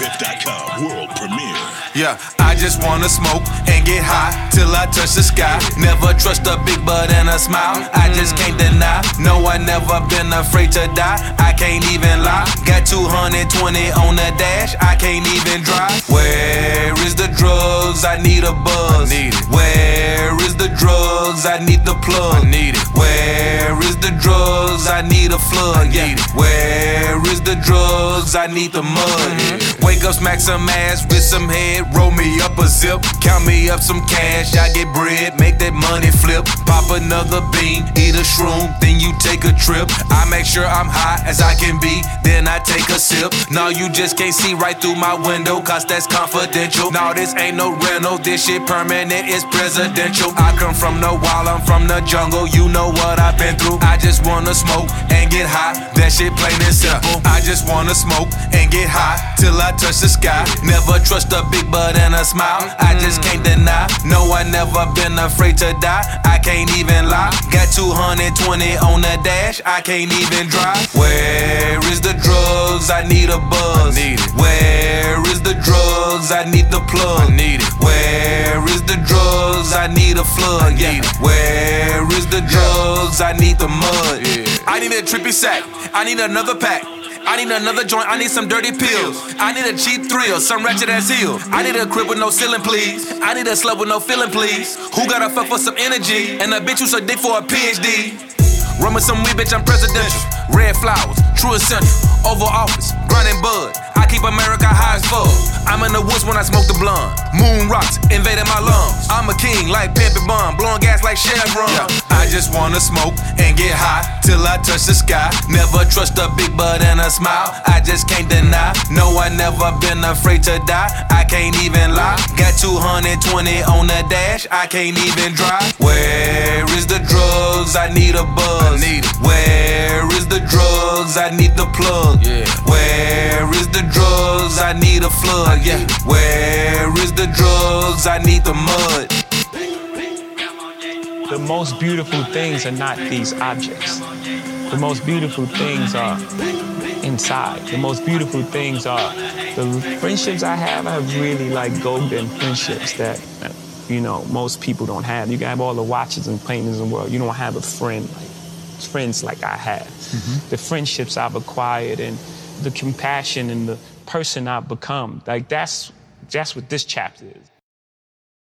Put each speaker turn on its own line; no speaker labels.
DJLife.com world premiere.
Yeah, I just wanna smoke and get high till I touch the sky. Never trust a big butt and a smile. I just can't deny. No, I never been afraid to die. I can't even lie. Got 220 on the dash. I can't even drive. Where is the drugs? I need a buzz. Where is the drugs? I need the plug. Where is the drugs? I need a flood. Where is the drugs? I need the mud. Wake up, smack some ass with some head. Roll me up a zip. Count me up some cash. I get bread, make that money flip. Pop another bean, eat a shroom, then you take a trip. I make sure I'm high as I can be, then I take a sip. No, you just can't see right through my window, cause that's confidential. No, this ain't no rental, this shit permanent, it's presidential. I come from the wild, I'm from the jungle, you know what I've been through. I just wanna smoke and get high, that shit plain and simple. I just wanna smoke and get high till I touch the sky. Never trust a big butt and a smile, I just can't deny. No, I never been afraid to die, I can't even lie. Got 220 on the dash, I can't even drive. Where is the drugs? I need a buzz. Where is the drugs? I need the plug. Where is the drugs? I need a flood. Where is the drugs? I need the mud. I need a trippy sack, I need another pack. I need another joint, I need some dirty pills. I need a cheap thrill, some ratchet ass heel. I need a crib with no ceiling, please. I need a slut with no feeling, please. Who gotta fuck for some energy? And a bitch who suck dick for a PhD. Run with some weed, bitch, I'm presidential. Red flowers, true essential. Oval office, grinding bud. I keep America high as fuck. I'm in the woods when I smoke the blunt. Moon rocks, invading my lungs. I'm a king like Pimpin' Bun, blowing gas like Chevron. I just wanna smoke and get high till I touch the sky. Never trust a big butt and a smile, I just can't deny. No, I never been afraid to die, I can't even lie. Got 220 on the dash, I can't even drive. Where is the drugs? I need a buzz. Where is the drugs? I need the plug. Where is the drugs? I need a flood. Where is the drugs? I need the mud.
The most beautiful things are not these objects. The most beautiful things are inside. The most beautiful things are the friendships I have really like golden friendships that, you know, most people don't have. You can have all the watches and paintings in the world. You don't have a friend friends like I have. The friendships I've acquired and the compassion and the person I've become. Like that's what this chapter is.